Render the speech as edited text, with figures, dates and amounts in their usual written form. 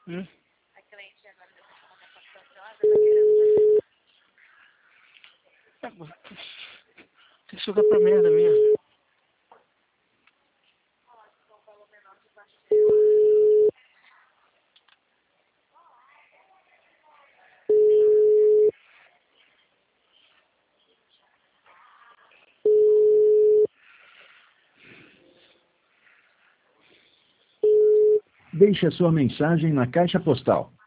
Hum? A cliente agora deu uma capacitação, ela tá querendo fazer. Tem que sugar pra merda mesmo. Deixe a sua mensagem na caixa postal